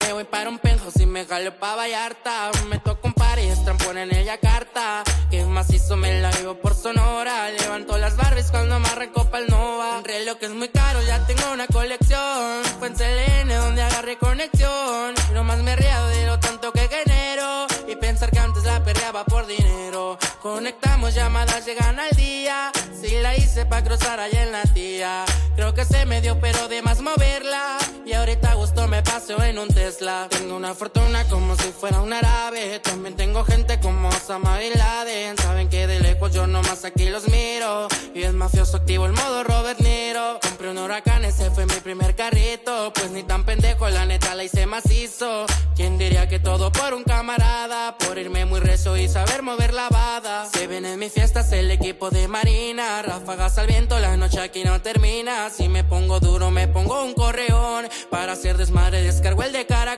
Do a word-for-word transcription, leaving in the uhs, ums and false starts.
Me voy para un penthouse y me jalo pa' Vallarta. Me toco un par y estrampón en ella carta. Que macizo me la vivo por Sonora. Levanto las Barbies cuando me arrancó pa'l Nova. Un reloj que es muy caro, ya tengo una colección. Fue en C L N donde agarré conexión. Y nomás me río de lo tanto que genero. Y pensar que antes la perreaba por dinero. Conectamos llamadas, llegan al día. Sí la hice pa' cruzar allá en la tía. Creo que se me dio pero de más moverla. Y ahorita a gusto me paseo en un Tesla. Tengo una fortuna como si fuera un árabe. También tengo gente como Osama Bin Laden. Saben que de lejos yo nomás aquí los miro. Y es mafioso activo el modo Robert Niro. Compré un Huracán, ese fue mi primer carrito. Pues ni tan pendejo, la neta la hice macizo. ¿Quién diría que todo por un camarada? Por irme muy recio y saber mover la bada. Se ven en mis fiestas el equipo de Marina. Ráfagas al viento, la noche aquí no termina. Si me pongo duro me pongo un correón. Para hacer desmadre descargo el de cara.